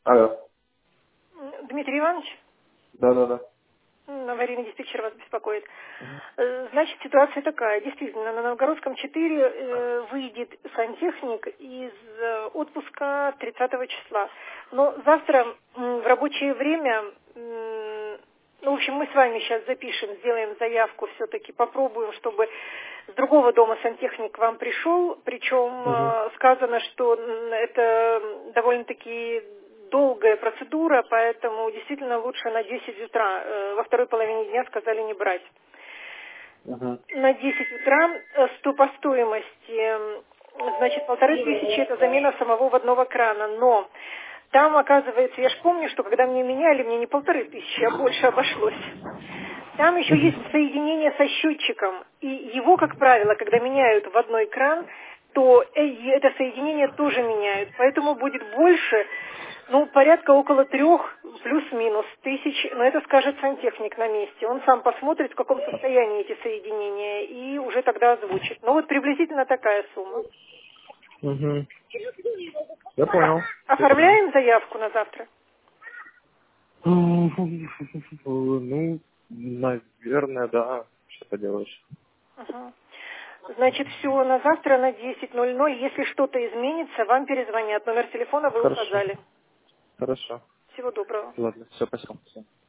Алло. Дмитрий Иванович, Да. аварийный диспетчер вас беспокоит. Мгм. Значит, ситуация такая. Действительно, на Новгородском 4 выйдет сантехник из отпуска 30 числа. Но завтра в рабочее время, ну, в общем, мы с вами сейчас запишем, сделаем заявку, все-таки попробуем, чтобы с другого дома сантехник к вам пришел. Причем Мгм. сказано, что это довольно-таки долгая процедура, поэтому действительно лучше на 10 утра. Во второй половине дня сказали не брать. Мгм. На 10 утра по стоимости, значит, 1500 это замена самого водного крана. Но там, оказывается, я же помню, что когда мне меняли, мне не 1500, а больше обошлось. Там еще есть соединение со счетчиком. И его, как правило, когда меняют в одной кран, то это соединение тоже меняют. Поэтому будет больше, ну, порядка около 3 плюс-минус тысяч. Но это скажет сантехник на месте. Он сам посмотрит, в каком состоянии эти соединения, и уже тогда озвучит. Ну, вот приблизительно такая сумма. Мгм. Я понял. Спасибо. Оформляем заявку на завтра? Ну, наверное, да. Что поделаешь. Ага. Значит, все на завтра на 10:00. Если что-то изменится, вам перезвонят. Номер телефона вы Хорошо. указали. Хорошо. Всего доброго. Ладно, все, спасибо. Всё.